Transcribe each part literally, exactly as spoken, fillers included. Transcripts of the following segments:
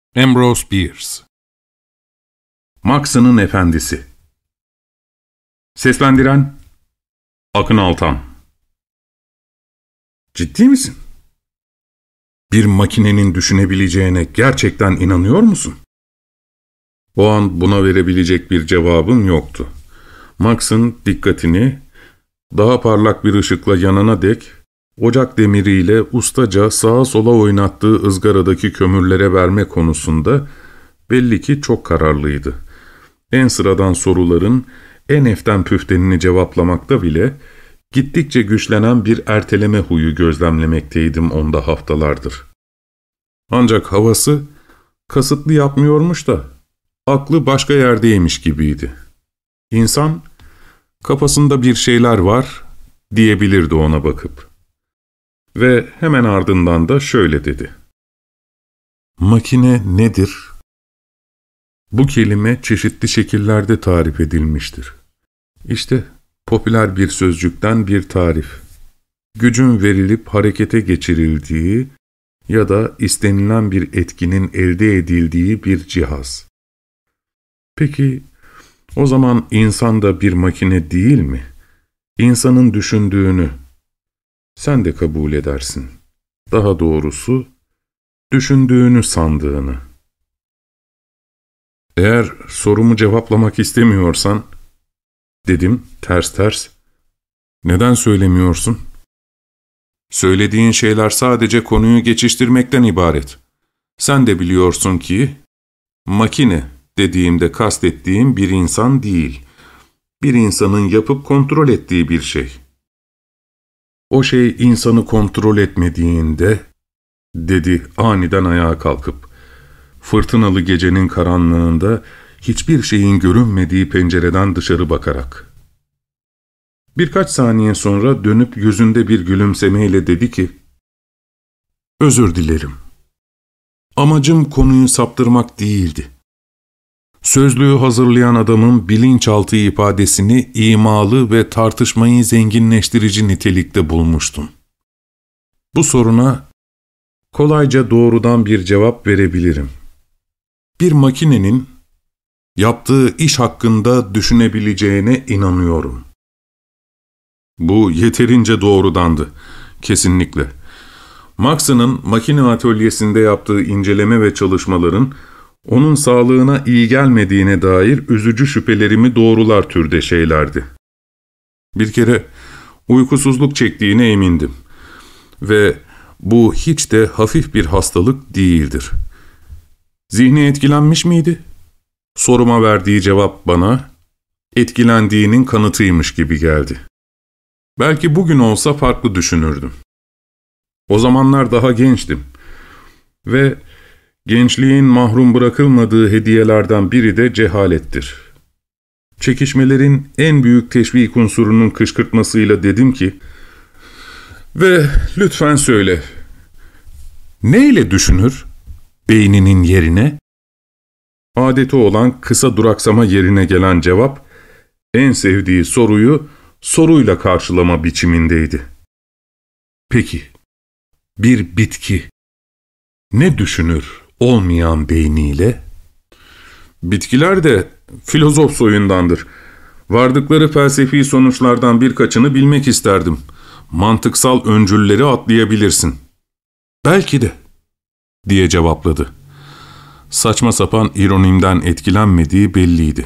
Ambrose Bierce. Max'ın Efendisi. Seslendiren Akın Altan. Ciddi misin? Bir makinenin düşünebileceğine gerçekten inanıyor musun? O an buna verebilecek bir cevabım yoktu. Max'ın dikkatini daha parlak bir ışıkla yanana dek ocak demiriyle ustaca sağa sola oynattığı ızgaradaki kömürlere verme konusunda belli ki çok kararlıydı. En sıradan soruların en eften püftenini cevaplamakta bile gittikçe güçlenen bir erteleme huyu gözlemlemekteydim onda haftalardır. Ancak havası kasıtlı yapmıyormuş da aklı başka yerdeymiş gibiydi. İnsan kafasında bir şeyler var diyebilirdi ona bakıp. Ve hemen ardından da şöyle dedi. Makine nedir? Bu kelime çeşitli şekillerde tarif edilmiştir. İşte popüler bir sözcükten bir tarif. Gücün verilip harekete geçirildiği ya da istenilen bir etkinin elde edildiği bir cihaz. Peki, o zaman insan da bir makine değil mi? İnsanın düşündüğünü sen de kabul edersin. Daha doğrusu, düşündüğünü sandığını. Eğer sorumu cevaplamak istemiyorsan, dedim ters ters, neden söylemiyorsun? Söylediğin şeyler sadece konuyu geçiştirmekten ibaret. Sen de biliyorsun ki, makine dediğimde kastettiğim bir insan değil, bir insanın yapıp kontrol ettiği bir şey. O şey insanı kontrol etmediğinde, dedi aniden ayağa kalkıp, fırtınalı gecenin karanlığında hiçbir şeyin görünmediği pencereden dışarı bakarak. Birkaç saniye sonra dönüp yüzünde bir gülümsemeyle dedi ki, özür dilerim. Amacım konuyu saptırmak değildi. Sözlüğü hazırlayan adamın bilinçaltı ifadesini imalı ve tartışmayı zenginleştirici nitelikte bulmuştum. Bu soruna kolayca doğrudan bir cevap verebilirim. Bir makinenin yaptığı iş hakkında düşünebileceğine inanıyorum. Bu yeterince doğrudandı, kesinlikle. Max'ın makine atölyesinde yaptığı inceleme ve çalışmaların onun sağlığına iyi gelmediğine dair üzücü şüphelerimi doğrular türde şeylerdi. Bir kere uykusuzluk çektiğine emindim. Ve bu hiç de hafif bir hastalık değildir. Zihni etkilenmiş miydi? Soruma verdiği cevap bana etkilendiğinin kanıtıymış gibi geldi. Belki bugün olsa farklı düşünürdüm. O zamanlar daha gençtim. Ve gençliğin mahrum bırakılmadığı hediyelerden biri de cehalettir. Çekişmelerin en büyük teşvik unsurunun kışkırtmasıyla dedim ki, ve lütfen söyle, ne ile düşünür beyninin yerine? Adeti olan kısa duraksama yerine gelen cevap, en sevdiği soruyu soruyla karşılama biçimindeydi. Peki, bir bitki ne düşünür olmayan beyniyle? Bitkiler de filozof soyundandır. Vardıkları felsefi sonuçlardan birkaçını bilmek isterdim. Mantıksal öncülleri atlayabilirsin. Belki de, diye cevapladı. Saçma sapan ironimden etkilenmediği belliydi.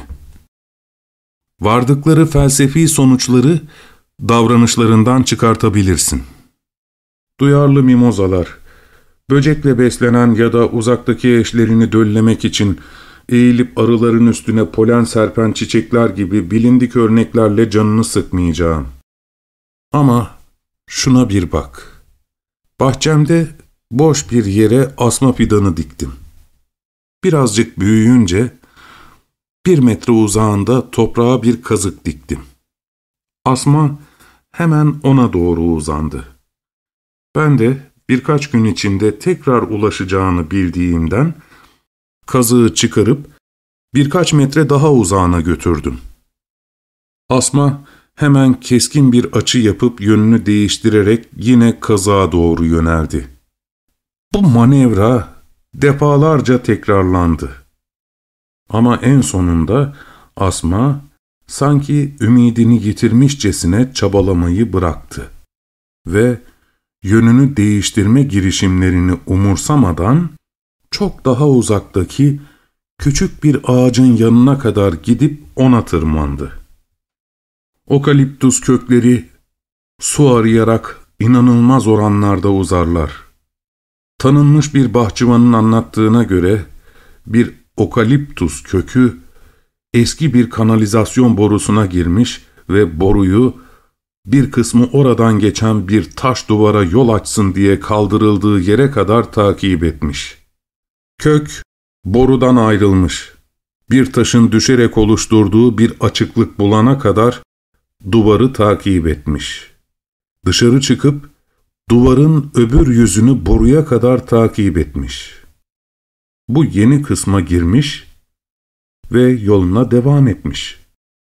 Vardıkları felsefi sonuçları davranışlarından çıkartabilirsin. Duyarlı mimozalar, böcekle beslenen ya da uzaktaki eşlerini döllemek için eğilip arıların üstüne polen serpen çiçekler gibi bilindik örneklerle canını sıkmayacağım. Ama şuna bir bak. Bahçemde boş bir yere asma fidanı diktim. Birazcık büyüyünce bir metre uzağında toprağa bir kazık diktim. Asma hemen ona doğru uzandı. Ben de birkaç gün içinde tekrar ulaşacağını bildiğimden kazığı çıkarıp birkaç metre daha uzağına götürdüm. Asma hemen keskin bir açı yapıp yönünü değiştirerek yine kazığa doğru yöneldi. Bu manevra defalarca tekrarlandı. Ama en sonunda Asma sanki ümidini yitirmişçesine çabalamayı bıraktı ve yönünü değiştirme girişimlerini umursamadan çok daha uzaktaki küçük bir ağacın yanına kadar gidip ona tırmandı. Okaliptus kökleri su arayarak inanılmaz oranlarda uzarlar. Tanınmış bir bahçıvanın anlattığına göre bir okaliptus kökü eski bir kanalizasyon borusuna girmiş ve boruyu bir kısmı oradan geçen bir taş duvara yol açsın diye kaldırıldığı yere kadar takip etmiş. Kök borudan ayrılmış. Bir taşın düşerek oluşturduğu bir açıklık bulana kadar duvarı takip etmiş. Dışarı çıkıp duvarın öbür yüzünü boruya kadar takip etmiş. Bu yeni kısma girmiş ve yoluna devam etmiş.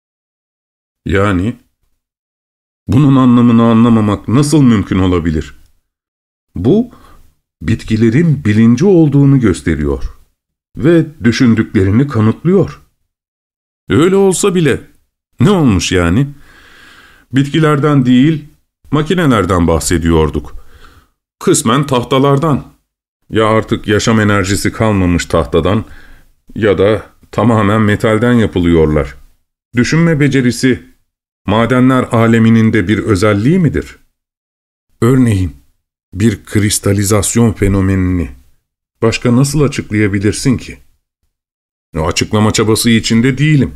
Yani bunun anlamını anlamamak nasıl mümkün olabilir? Bu, bitkilerin bilinci olduğunu gösteriyor ve düşündüklerini kanıtlıyor. Öyle olsa bile ne olmuş yani? Bitkilerden değil, makinelerden bahsediyorduk. Kısmen tahtalardan. Ya artık yaşam enerjisi kalmamış tahtadan ya da tamamen metalden yapılıyorlar. Düşünme becerisi, madenler aleminin de bir özelliği midir? Örneğin, bir kristalizasyon fenomenini başka nasıl açıklayabilirsin ki? Açıklama çabası içinde değilim.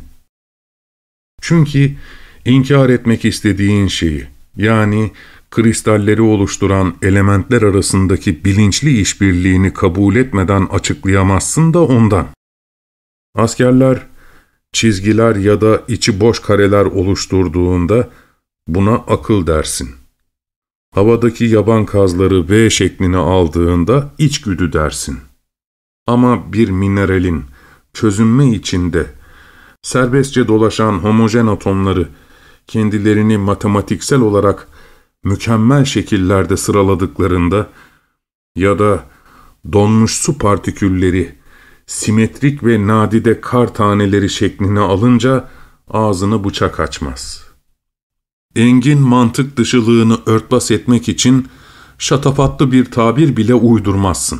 Çünkü inkar etmek istediğin şeyi, yani kristalleri oluşturan elementler arasındaki bilinçli işbirliğini kabul etmeden açıklayamazsın da ondan. Askerler, çizgiler ya da içi boş kareler oluşturduğunda buna akıl dersin. Havadaki yaban kazları V şeklini aldığında içgüdü dersin. Ama bir mineralin çözünme içinde serbestçe dolaşan homojen atomları kendilerini matematiksel olarak mükemmel şekillerde sıraladıklarında ya da donmuş su partikülleri simetrik ve nadide kar taneleri şeklini alınca ağzını bıçak açmaz. Engin mantık dışılığını örtbas etmek için şatafatlı bir tabir bile uydurmazsın.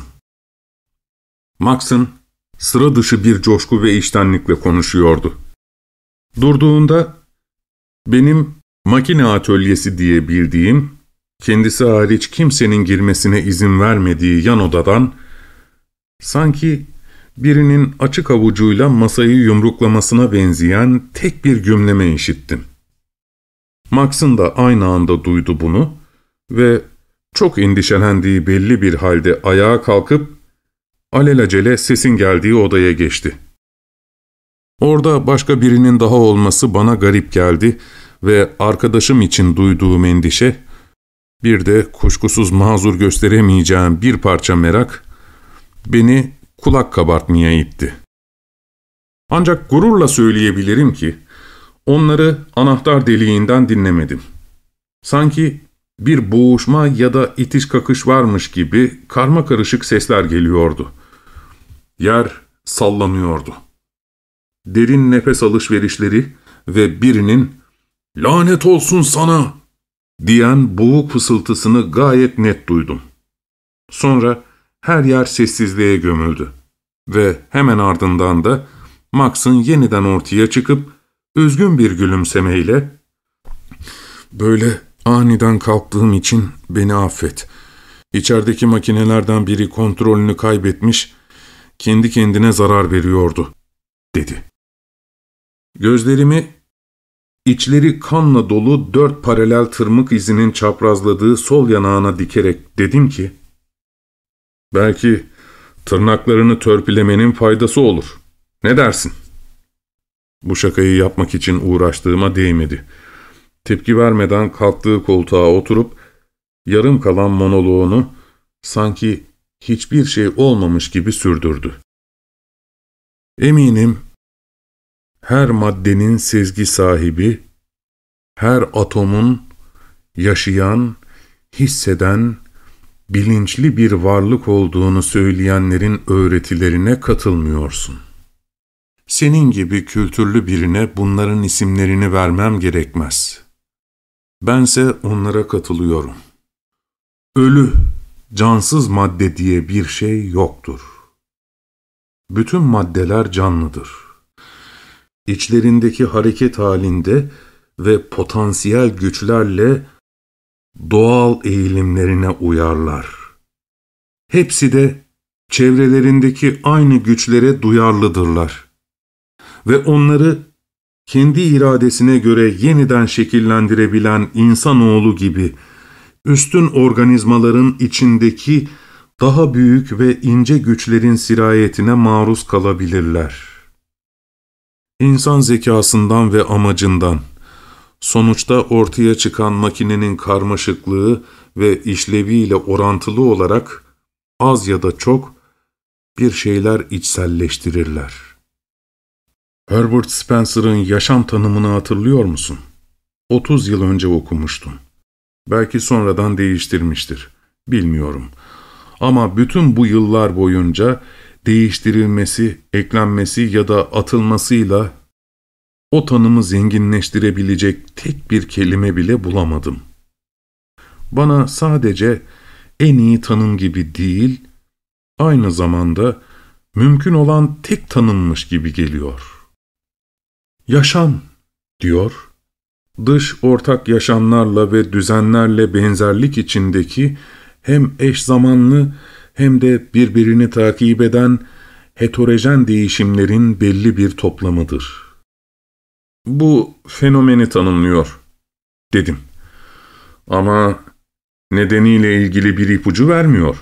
Max'ın sıra dışı bir coşku ve içtenlikle konuşuyordu. Durduğunda benim makine atölyesi diye bildiğim, kendisi hariç kimsenin girmesine izin vermediği yan odadan sanki birinin açık avucuyla masayı yumruklamasına benzeyen tek bir gümleme işittim. Max'ın da aynı anda duydu bunu ve çok endişelendiği belli bir halde ayağa kalkıp alelacele sesin geldiği odaya geçti. Orada başka birinin daha olması bana garip geldi ve arkadaşım için duyduğum endişe, bir de kuşkusuz mazur gösteremeyeceğim bir parça merak, beni kulak kabartmaya itti. Ancak gururla söyleyebilirim ki, onları anahtar deliğinden dinlemedim. Sanki bir boğuşma ya da itiş kakış varmış gibi karmakarışık sesler geliyordu. Yer sallanıyordu. Derin nefes alışverişleri ve birinin "Lanet olsun sana!" diyen boğuk fısıltısını gayet net duydum. Sonra her yer sessizliğe gömüldü ve hemen ardından da Max'ın yeniden ortaya çıkıp üzgün bir gülümsemeyle "Böyle aniden kalktığım için beni affet. İçerideki makinelerden biri kontrolünü kaybetmiş, kendi kendine zarar veriyordu," dedi. Gözlerimi içleri kanla dolu dört paralel tırmık izinin çaprazladığı sol yanağına dikerek dedim ki, "Belki tırnaklarını törpülemenin faydası olur. Ne dersin?" Bu şakayı yapmak için uğraştığıma değmedi. Tepki vermeden kalktığı koltuğa oturup yarım kalan monoloğunu sanki hiçbir şey olmamış gibi sürdürdü. Eminim her maddenin sezgi sahibi, her atomun yaşayan, hisseden, bilinçli bir varlık olduğunu söyleyenlerin öğretilerine katılmıyorsun. Senin gibi kültürlü birine bunların isimlerini vermem gerekmez. Bense onlara katılıyorum. Ölü, cansız madde diye bir şey yoktur. Bütün maddeler canlıdır. İçlerindeki hareket halinde ve potansiyel güçlerle doğal eğilimlerine uyarlar. Hepsi de çevrelerindeki aynı güçlere duyarlıdırlar ve onları kendi iradesine göre yeniden şekillendirebilen insanoğlu gibi üstün organizmaların içindeki daha büyük ve ince güçlerin sirayetine maruz kalabilirler. İnsan zekasından ve amacından, sonuçta ortaya çıkan makinenin karmaşıklığı ve işleviyle orantılı olarak az ya da çok bir şeyler içselleştirirler. Herbert Spencer'ın yaşam tanımını hatırlıyor musun? otuz yıl önce okumuştum. Belki sonradan değiştirmiştir, bilmiyorum. Ama bütün bu yıllar boyunca değiştirilmesi, eklenmesi ya da atılmasıyla o tanımı zenginleştirebilecek tek bir kelime bile bulamadım. Bana sadece en iyi tanım gibi değil, aynı zamanda mümkün olan tek tanımmış gibi geliyor. Yaşam, diyor, dış ortak yaşamlarla ve düzenlerle benzerlik içindeki hem eş zamanlı hem de birbirini takip eden heterojen değişimlerin belli bir toplamıdır. Bu fenomeni tanımlıyor, dedim. Ama nedeniyle ilgili bir ipucu vermiyor.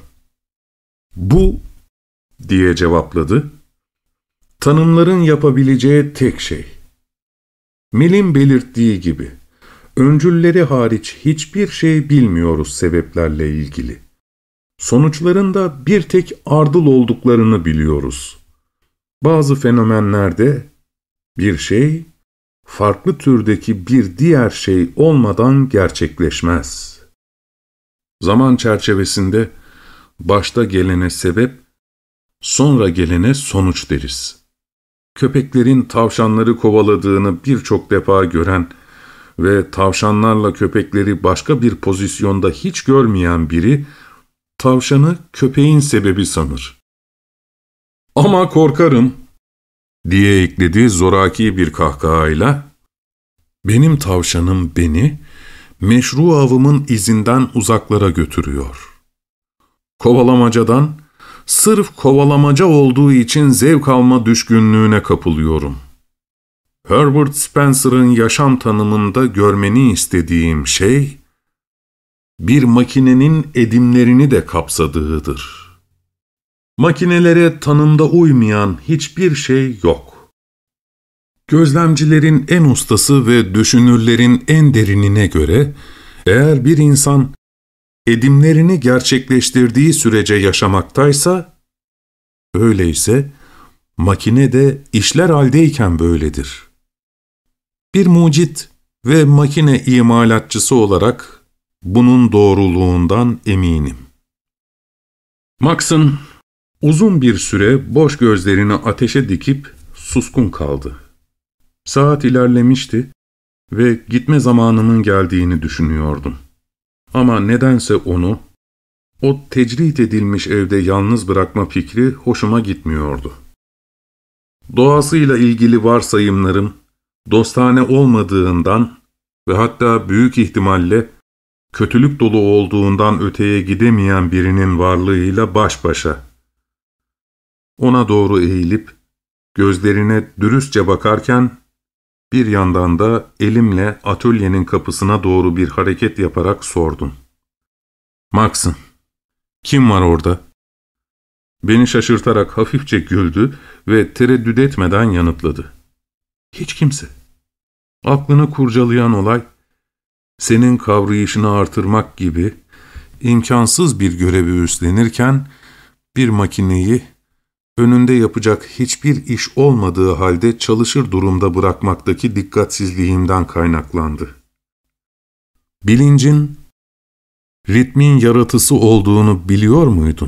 Bu, diye cevapladı, tanımların yapabileceği tek şey. Mill'in belirttiği gibi, öncülleri hariç hiçbir şey bilmiyoruz sebeplerle ilgili. Sonuçlarında bir tek ardıl olduklarını biliyoruz. Bazı fenomenlerde bir şey, farklı türdeki bir diğer şey olmadan gerçekleşmez. Zaman çerçevesinde başta gelene sebep, sonra gelene sonuç deriz. Köpeklerin tavşanları kovaladığını birçok defa gören ve tavşanlarla köpekleri başka bir pozisyonda hiç görmeyen biri, tavşanı köpeğin sebebi sanır. "Ama korkarım," diye ekledi zoraki bir kahkahayla, "benim tavşanım beni meşru avımın izinden uzaklara götürüyor. Kovalamacadan, sırf kovalamaca olduğu için zevk alma düşkünlüğüne kapılıyorum. Herbert Spencer'ın yaşam tanımında görmeni istediğim şey, bir makinenin edimlerini de kapsadığıdır. Makinelere tanımda uymayan hiçbir şey yok. Gözlemcilerin en ustası ve düşünürlerin en derinine göre, eğer bir insan edimlerini gerçekleştirdiği sürece yaşamaktaysa, öyleyse makine de işler haldeyken böyledir. Bir mucit ve makine imalatçısı olarak bunun doğruluğundan eminim." Max'ın uzun bir süre boş gözlerini ateşe dikip suskun kaldı. Saat ilerlemişti ve gitme zamanının geldiğini düşünüyordum. Ama nedense onu, o tecrit edilmiş evde yalnız bırakma fikri hoşuma gitmiyordu. Doğasıyla ilgili varsayımlarım, dostane olmadığından ve hatta büyük ihtimalle kötülük dolu olduğundan öteye gidemeyen birinin varlığıyla baş başa. Ona doğru eğilip, gözlerine dürüstçe bakarken, bir yandan da elimle atölyenin kapısına doğru bir hareket yaparak sordum. "Max'ın, kim var orada?" Beni şaşırtarak hafifçe güldü ve tereddüt etmeden yanıtladı. "Hiç kimse." Aklını kurcalayan olay, senin kavrayışını artırmak gibi imkansız bir görevi üstlenirken, bir makineyi önünde yapacak hiçbir iş olmadığı halde çalışır durumda bırakmaktaki dikkatsizliğimden kaynaklandı. Bilincin, ritmin yaratısı olduğunu biliyor muydun?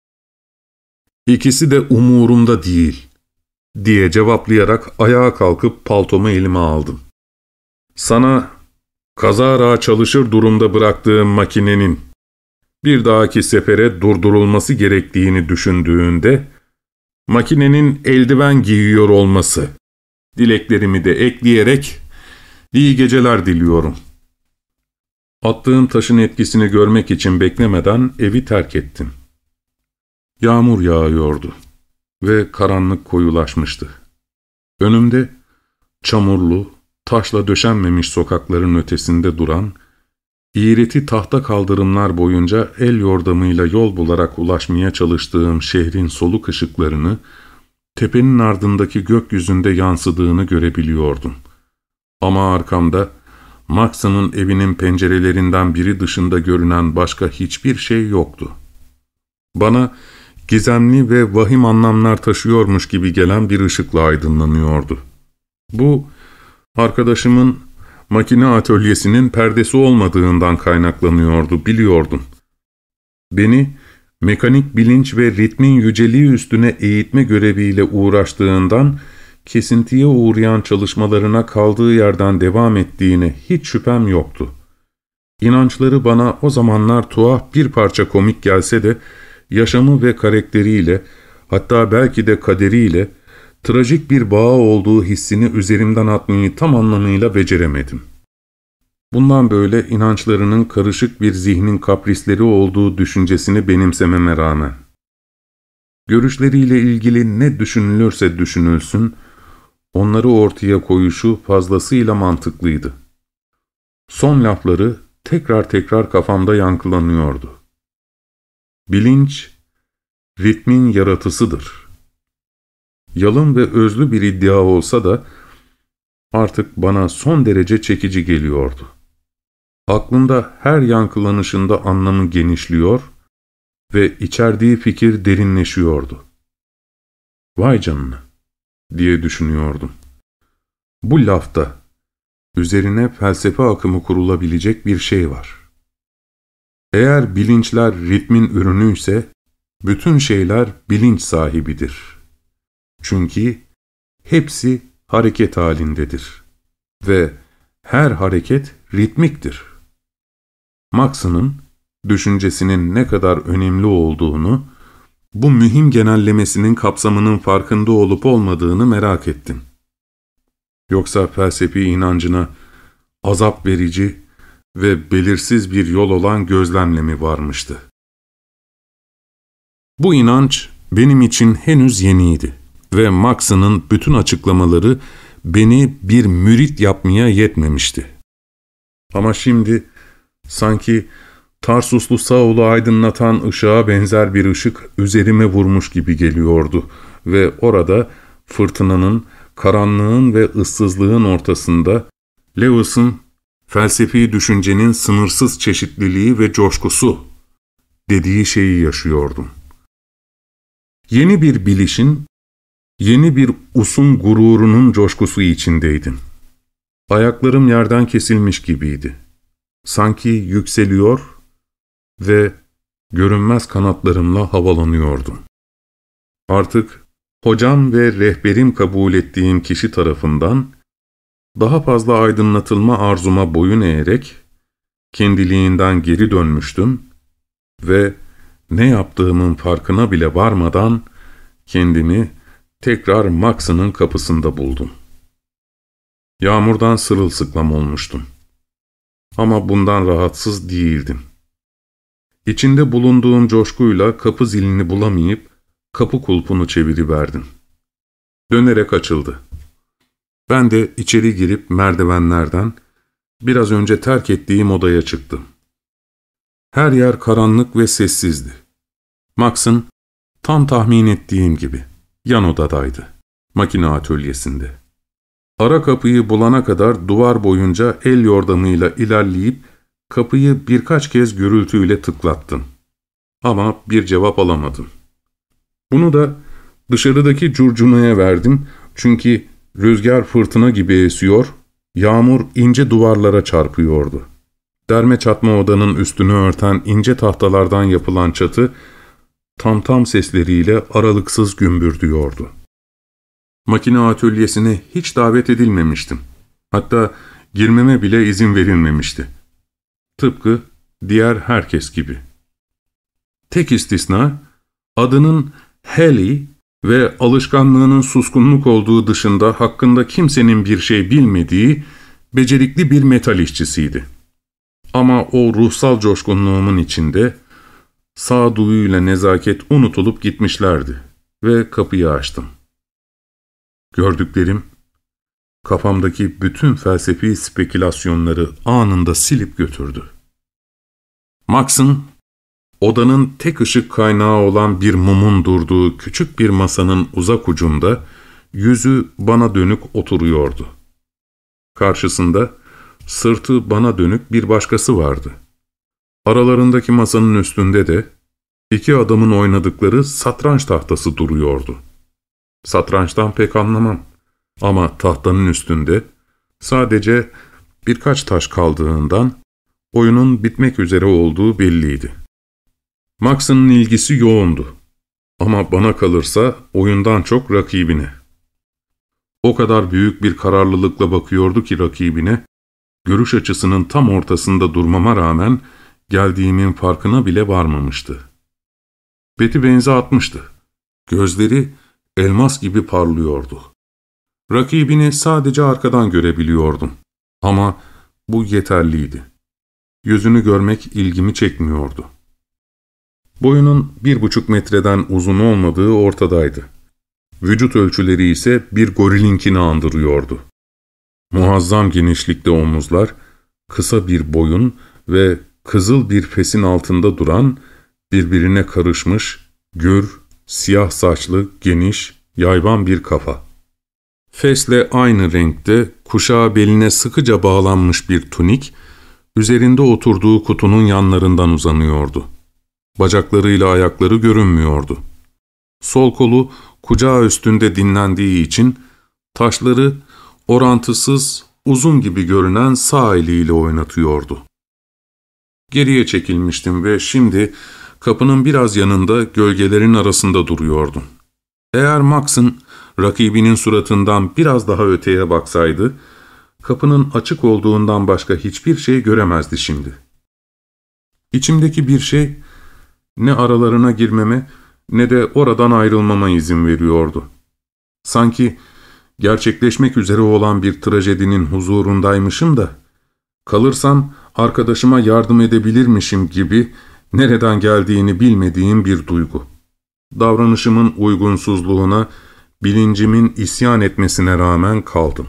İkisi de umurumda değil, diye cevaplayarak ayağa kalkıp paltomu elime aldım. Sana kazara çalışır durumda bıraktığım makinenin bir dahaki sefere durdurulması gerektiğini düşündüğünde, makinenin eldiven giyiyor olması dileklerimi de ekleyerek iyi geceler diliyorum. Attığım taşın etkisini görmek için beklemeden evi terk ettim. Yağmur yağıyordu ve karanlık koyulaşmıştı. Önümde çamurlu, taşla döşenmemiş sokakların ötesinde duran, iğreti tahta kaldırımlar boyunca el yordamıyla yol bularak ulaşmaya çalıştığım şehrin soluk ışıklarını, tepenin ardındaki gökyüzünde yansıdığını görebiliyordum. Ama arkamda, Max'ın evinin pencerelerinden biri dışında görünen başka hiçbir şey yoktu. Bana gizemli ve vahim anlamlar taşıyormuş gibi gelen bir ışıkla aydınlanıyordu. Bu, arkadaşımın makine atölyesinin perdesi olmadığından kaynaklanıyordu, biliyordum. Beni mekanik bilinç ve ritmin yüceliği üstüne eğitme göreviyle uğraştığından, kesintiye uğrayan çalışmalarına kaldığı yerden devam ettiğine hiç şüphem yoktu. İnançları bana o zamanlar tuhaf bir parça komik gelse de, yaşamı ve karakteriyle, hatta belki de kaderiyle, trajik bir bağı olduğu hissini üzerimden atmayı tam anlamıyla beceremedim. Bundan böyle inançlarının karışık bir zihnin kaprisleri olduğu düşüncesini benimsememe rağmen, görüşleriyle ilgili ne düşünülürse düşünülsün, onları ortaya koyuşu fazlasıyla mantıklıydı. Son lafları tekrar tekrar kafamda yankılanıyordu. Bilinç, ritmin yaratısıdır. Yalın ve özlü bir iddia olsa da, artık bana son derece çekici geliyordu. Aklımda her yankılanışında anlamı genişliyor ve içerdiği fikir derinleşiyordu. Vay canına, diye düşünüyordum. Bu lafta, üzerine felsefe akımı kurulabilecek bir şey var. Eğer bilinçler ritmin ürünüyse, bütün şeyler bilinç sahibidir. Çünkü hepsi hareket halindedir ve her hareket ritmiktir. Max'ın düşüncesinin ne kadar önemli olduğunu, bu mühim genellemesinin kapsamının farkında olup olmadığını merak ettim. Yoksa felsefi inancına azap verici ve belirsiz bir yol olan gözlemle mi varmıştı? Bu inanç benim için henüz yeniydi ve Max'ın bütün açıklamaları beni bir mürit yapmaya yetmemişti. Ama şimdi sanki Tarsuslu Saul'u aydınlatan ışığa benzer bir ışık üzerime vurmuş gibi geliyordu ve orada fırtınanın, karanlığın ve ıssızlığın ortasında Lewis'ın felsefi düşüncenin sınırsız çeşitliliği ve coşkusu dediği şeyi yaşıyordum. Yeni bir bilişin, yeni bir usun gururunun coşkusu içindeydim. Ayaklarım yerden kesilmiş gibiydi. Sanki yükseliyor ve görünmez kanatlarımla havalanıyordum. Artık hocam ve rehberim kabul ettiğim kişi tarafından daha fazla aydınlatılma arzuma boyun eğerek kendiliğinden geri dönmüştüm ve ne yaptığımın farkına bile varmadan kendimi tekrar Max'ın kapısında buldum. Yağmurdan sırılsıklam olmuştum. Ama bundan rahatsız değildim. İçinde bulunduğum coşkuyla kapı zilini bulamayıp kapı kulpunu çeviriverdim. Dönerek açıldı. Ben de içeri girip merdivenlerden biraz önce terk ettiğim odaya çıktım. Her yer karanlık ve sessizdi. Max'ın tam tahmin ettiğim gibi yan odadaydı, makine atölyesinde. Ara kapıyı bulana kadar duvar boyunca el yordamıyla ilerleyip kapıyı birkaç kez gürültüyle tıklattım. Ama bir cevap alamadım. Bunu da dışarıdaki curcunaya verdim çünkü rüzgar fırtına gibi esiyor, yağmur ince duvarlara çarpıyordu. Derme çatma odanın üstünü örten ince tahtalardan yapılan çatı, tam tam sesleriyle aralıksız gümbürdüyordu. Makine atölyesine hiç davet edilmemiştim. Hatta girmeme bile izin verilmemişti. Tıpkı diğer herkes gibi. Tek istisna, adının Haley ve alışkanlığının suskunluk olduğu dışında hakkında kimsenin bir şey bilmediği becerikli bir metal işçisiydi. Ama o ruhsal coşkunluğumun içinde sağduyuyla nezaket unutulup gitmişlerdi ve kapıyı açtım. Gördüklerim, kafamdaki bütün felsefi spekülasyonları anında silip götürdü. Max'ın, odanın tek ışık kaynağı olan bir mumun durduğu küçük bir masanın uzak ucunda, yüzü bana dönük oturuyordu. Karşısında, sırtı bana dönük bir başkası vardı. Aralarındaki masanın üstünde de, iki adamın oynadıkları satranç tahtası duruyordu. Satrançtan pek anlamam. Ama tahtanın üstünde sadece birkaç taş kaldığından oyunun bitmek üzere olduğu belliydi. Max'ın ilgisi yoğundu. Ama bana kalırsa oyundan çok rakibine. O kadar büyük bir kararlılıkla bakıyordu ki rakibine, görüş açısının tam ortasında durmama rağmen geldiğimin farkına bile varmamıştı. Beti benze atmıştı. Gözleri elmas gibi parlıyordu. Rakibini sadece arkadan görebiliyordum. Ama bu yeterliydi. Yüzünü görmek ilgimi çekmiyordu. Boyunun bir buçuk metreden uzun olmadığı ortadaydı. Vücut ölçüleri ise bir gorilinkini andırıyordu. Muazzam genişlikte omuzlar, kısa bir boyun ve kızıl bir fesin altında duran, birbirine karışmış, gür, siyah saçlı, geniş, yayvan bir kafa. Fesle aynı renkte, kuşağı beline sıkıca bağlanmış bir tunik, üzerinde oturduğu kutunun yanlarından uzanıyordu. Bacaklarıyla ayakları görünmüyordu. Sol kolu kucağı üstünde dinlendiği için, taşları orantısız, uzun gibi görünen sağ eliyle oynatıyordu. Geriye çekilmiştim ve şimdi kapının biraz yanında gölgelerin arasında duruyordum. Eğer Max'ın rakibinin suratından biraz daha öteye baksaydı, kapının açık olduğundan başka hiçbir şey göremezdi şimdi. İçimdeki bir şey, ne aralarına girmeme ne de oradan ayrılmama izin veriyordu. Sanki gerçekleşmek üzere olan bir trajedinin huzurundaymışım da, kalırsam arkadaşıma yardım edebilirmişim gibi nereden geldiğini bilmediğim bir duygu. Davranışımın uygunsuzluğuna, bilincimin isyan etmesine rağmen kaldım.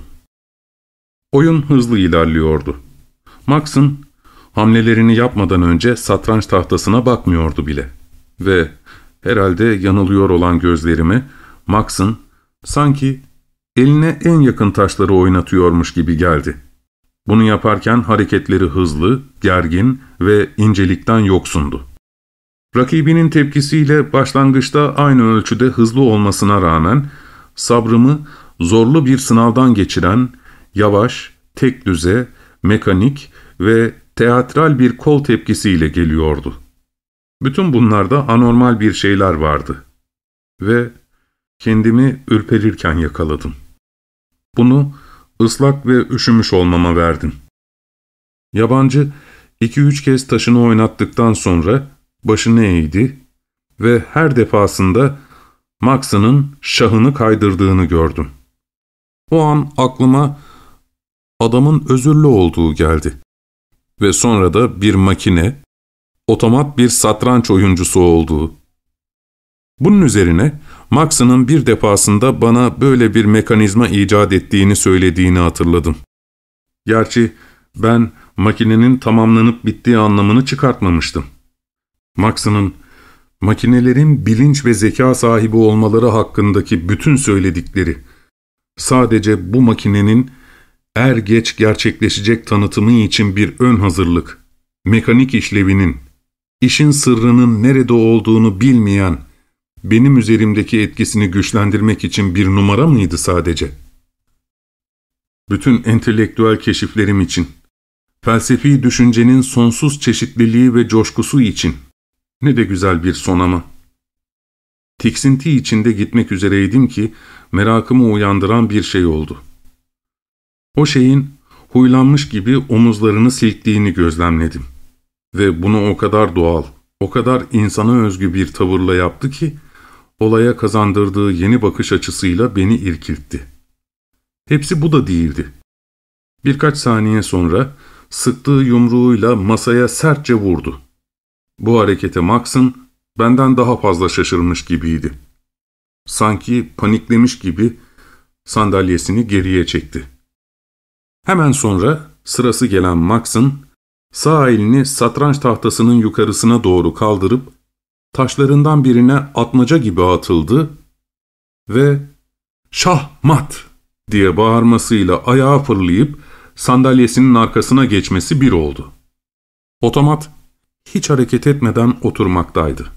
Oyun hızlı ilerliyordu. Max'ın hamlelerini yapmadan önce satranç tahtasına bakmıyordu bile. Ve herhalde yanılıyor olan gözlerime Max'ın sanki eline en yakın taşları oynatıyormuş gibi geldi. Bunu yaparken hareketleri hızlı, gergin ve incelikten yoksundu. Rakibinin tepkisiyle başlangıçta aynı ölçüde hızlı olmasına rağmen sabrımı zorlu bir sınavdan geçiren, yavaş, tekdüze, mekanik ve teatral bir kol tepkisiyle geliyordu. Bütün bunlarda anormal bir şeyler vardı. Ve kendimi ürperirken yakaladım. Bunu ıslak ve üşümüş olmama verdim. Yabancı iki üç kez taşını oynattıktan sonra başını eğdi ve her defasında Max'ının şahını kaydırdığını gördüm. O an aklıma adamın özürlü olduğu geldi. Ve sonra da bir makine, otomat bir satranç oyuncusu olduğu. Bunun üzerine Max'ının bir defasında bana böyle bir mekanizma icat ettiğini söylediğini hatırladım. Gerçi ben makinenin tamamlanıp bittiği anlamını çıkartmamıştım. Max'ının makinelerin bilinç ve zeka sahibi olmaları hakkındaki bütün söyledikleri, sadece bu makinenin er geç gerçekleşecek tanıtımı için bir ön hazırlık, mekanik işlevinin, işin sırrının nerede olduğunu bilmeyen, benim üzerimdeki etkisini güçlendirmek için bir numara mıydı sadece? Bütün entelektüel keşiflerim için, felsefi düşüncenin sonsuz çeşitliliği ve coşkusu için. Ne de güzel bir son ama. Tiksinti içinde gitmek üzereydim ki merakımı uyandıran bir şey oldu. O şeyin huylanmış gibi omuzlarını silktiğini gözlemledim. Ve bunu o kadar doğal, o kadar insana özgü bir tavırla yaptı ki, olaya kazandırdığı yeni bakış açısıyla beni irkiltti. Hepsi bu da değildi. Birkaç saniye sonra sıktığı yumruğuyla masaya sertçe vurdu. Bu harekete Max'ın benden daha fazla şaşırmış gibiydi. Sanki paniklemiş gibi sandalyesini geriye çekti. Hemen sonra sırası gelen Max'ın sağ elini satranç tahtasının yukarısına doğru kaldırıp taşlarından birine atmaca gibi atıldı ve "Şahmat!" diye bağırmasıyla ayağa fırlayıp sandalyesinin arkasına geçmesi bir oldu. Otomat hiç hareket etmeden oturmaktaydı.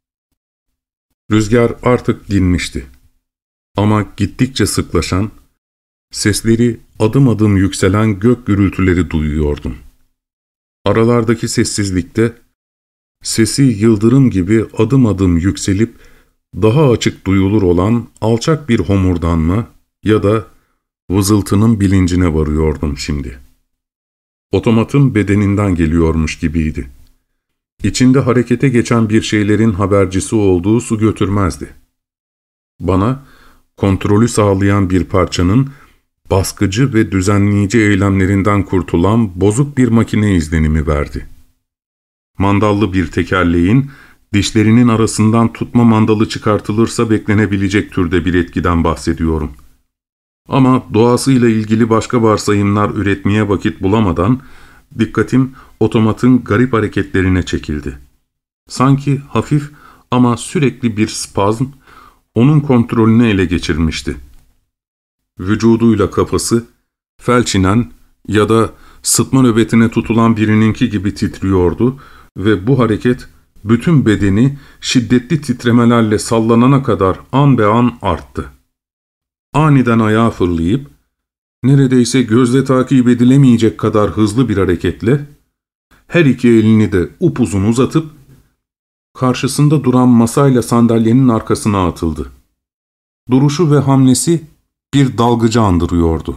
Rüzgar artık dinmişti. Ama gittikçe sıklaşan, sesleri adım adım yükselen gök gürültüleri duyuyordum. Aralardaki sessizlikte, sesi yıldırım gibi adım adım yükselip daha açık duyulur olan alçak bir homurdanma ya da vızıltının bilincine varıyordum şimdi. Otomatın bedeninden geliyormuş gibiydi. İçinde harekete geçen bir şeylerin habercisi olduğu su götürmezdi. Bana kontrolü sağlayan bir parçanın baskıcı ve düzenleyici eylemlerinden kurtulan bozuk bir makine izlenimi verdi. Mandallı bir tekerleğin dişlerinin arasından tutma mandalı çıkartılırsa beklenebilecek türde bir etkiden bahsediyorum. Ama doğasıyla ilgili başka varsayımlar üretmeye vakit bulamadan dikkatim otomatın garip hareketlerine çekildi. Sanki hafif ama sürekli bir spazm onun kontrolünü ele geçirmişti. Vücuduyla kafası, felç inen ya da sıtma nöbetine tutulan birininki gibi titriyordu ve bu hareket bütün bedeni şiddetli titremelerle sallanana kadar an be an arttı. Aniden ayağa fırlayıp, neredeyse gözle takip edilemeyecek kadar hızlı bir hareketle, her iki elini de upuzun uzatıp, karşısında duran masayla sandalyenin arkasına atıldı. Duruşu ve hamlesi bir dalgıcı andırıyordu.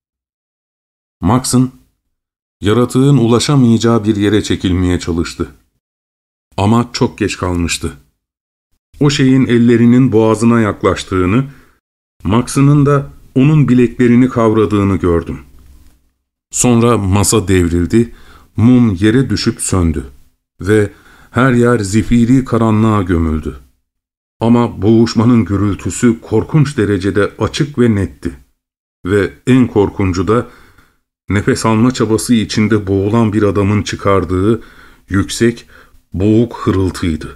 Max'ın, yaratığın ulaşamayacağı bir yere çekilmeye çalıştı. Ama çok geç kalmıştı. O şeyin ellerinin boğazına yaklaştığını, Max'ının da onun bileklerini kavradığını gördüm. Sonra masa devrildi, mum yere düşüp söndü ve her yer zifiri karanlığa gömüldü. Ama boğuşmanın gürültüsü korkunç derecede açık ve netti. Ve en korkuncu da nefes alma çabası içinde boğulan bir adamın çıkardığı yüksek, boğuk hırıltıydı.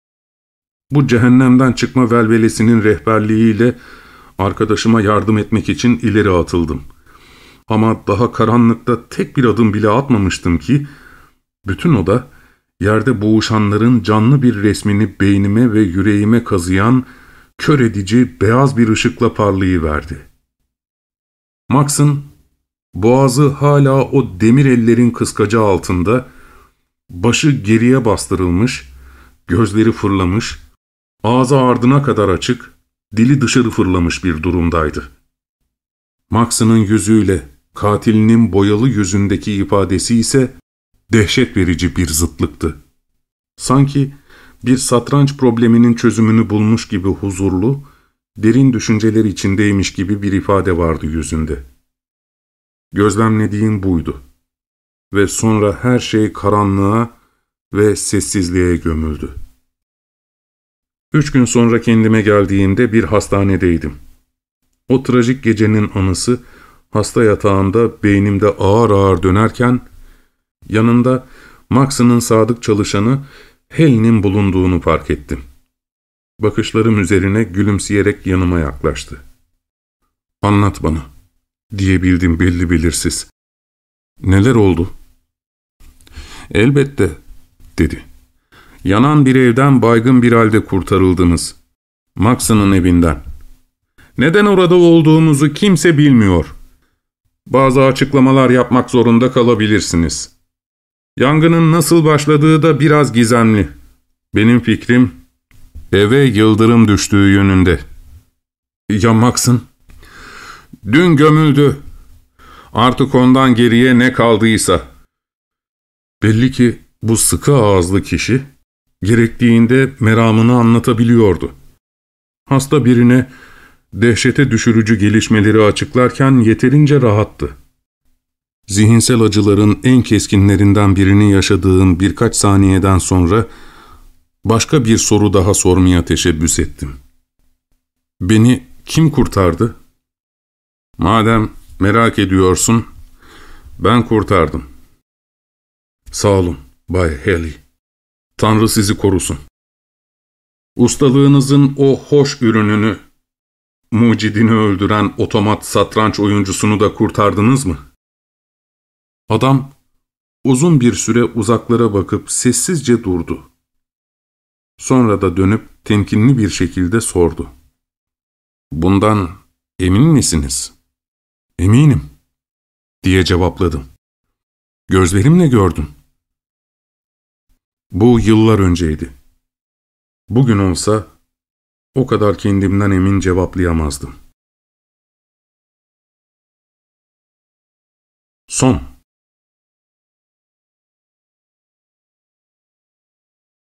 Bu cehennemden çıkma velvelesinin rehberliğiyle arkadaşıma yardım etmek için ileri atıldım. Ama daha karanlıkta tek bir adım bile atmamıştım ki, bütün oda, yerde boğuşanların canlı bir resmini beynime ve yüreğime kazıyan, kör edici beyaz bir ışıkla parlayıverdi. Max'ın, boğazı hala o demir ellerin kıskacı altında, başı geriye bastırılmış, gözleri fırlamış, ağzı ardına kadar açık, dili dışarı fırlamış bir durumdaydı. Max'ının yüzüyle katilinin boyalı yüzündeki ifadesi ise dehşet verici bir zıtlıktı. Sanki bir satranç probleminin çözümünü bulmuş gibi huzurlu, derin düşünceler içindeymiş gibi bir ifade vardı yüzünde. Gözlemlediğim buydu. Ve sonra her şey karanlığa ve sessizliğe gömüldü. Üç gün sonra kendime geldiğimde bir hastanedeydim. O trajik gecenin anısı hasta yatağında beynimde ağır ağır dönerken, yanında Max'ının sadık çalışanı Helen'in bulunduğunu fark ettim. Bakışlarım üzerine gülümseyerek yanıma yaklaştı. "Anlat bana," diyebildim belli belirsiz. "Neler oldu?" "Elbette," dedi. "Yanan bir evden baygın bir halde kurtarıldınız. Max'ının evinden. Neden orada olduğumuzu kimse bilmiyor. Bazı açıklamalar yapmak zorunda kalabilirsiniz. Yangının nasıl başladığı da biraz gizemli. Benim fikrim, eve yıldırım düştüğü yönünde. Ya Max'ın? Dün gömüldü. Artık ondan geriye ne kaldıysa. Belli ki bu sıkı ağızlı kişi, gerektiğinde meramını anlatabiliyordu. Hasta birine dehşete düşürücü gelişmeleri açıklarken yeterince rahattı. Zihinsel acıların en keskinlerinden birini yaşadığım birkaç saniyeden sonra başka bir soru daha sormaya teşebbüs ettim. Beni kim kurtardı? Madem merak ediyorsun, ben kurtardım. Sağ olun Bay Haley. Tanrı sizi korusun. Ustalığınızın o hoş ürününü, mucidini öldüren otomat satranç oyuncusunu da kurtardınız mı? Adam uzun bir süre uzaklara bakıp sessizce durdu. Sonra da dönüp temkinli bir şekilde sordu. Bundan emin misiniz? Eminim, diye cevapladım. Gözlerimle gördüm. Bu yıllar önceydi. Bugün olsa o kadar kendimden emin cevaplayamazdım. Son.